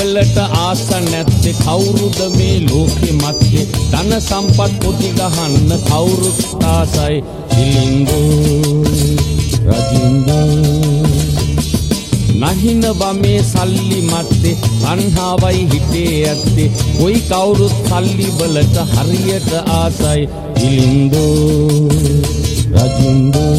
වලට ආස නැත්තේ කවුරුද මේ ලෝකෙ මැත්තේ ධන සම්පත් පොඩි ගහන්න කවුරුත් ආසයි දිලින්දෝ රජින්දෝ නහිනවා මේ සල්ලි මැත්තේ තණ්හාවයි හිතේ ඇත්තේ කොයි කවුරුත් සල්ලි වලට හරියට ආසයි දිලින්දෝ රජින්දෝ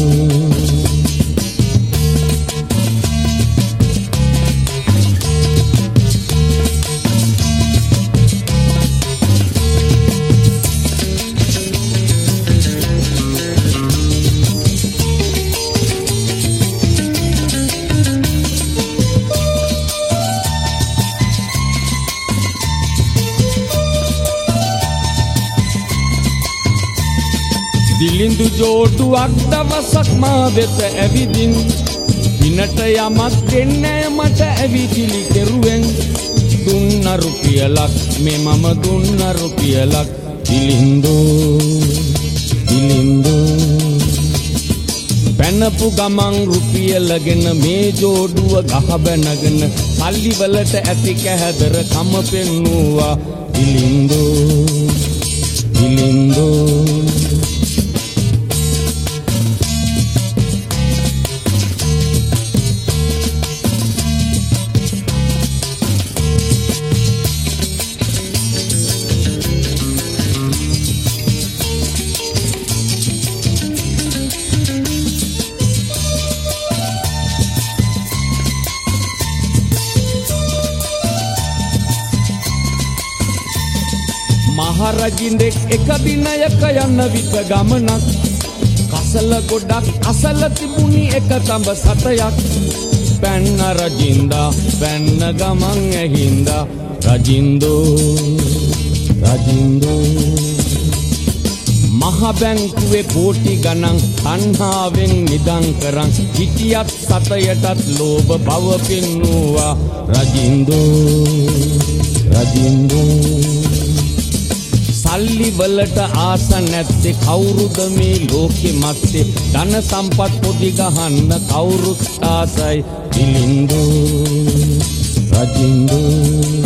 දිලිඳු ජෝඩුවක් දවසක් මා වෙත ඇවිදින් පිනට යමක් දෙන්නේ මට ඇවිදිලි කෙරුවෙන් දුන්න රුපියලක් මේ මම දුන්න රුපියලක් දිලිඳෝ පැනපු ගමන් රුපියලගෙන මේ ජෝඩුව ගහ බැනගෙන සල්ලි වලට ඇති කැහැදර කම පෙන්නුවා දිලිඳෝ මහරජින්දෙක් එක දිනයක යන විට ගමනක් කසල ගොඩක් අසල තිබුණි එක තඹ සතයක් පැන්න රජින්දා පැන්න ගමන් ඇහින්දා රජින්දෝ මහ බැංකුවේ කෝටි ගණන් තණ්හාවෙන් නිදන් කරන් හිටියත් සතයටත් ලෝභ බව පෙන්නුවා රජින්දෝ සල්ලි වලට ආස නැත්තේ කවුරුද මේ ලෝකෙ මැත්තේ ධන සම්පත් පොඩි ගහන්න කවුරුත් ආසයි දිලින්දෝ රජින්දෝ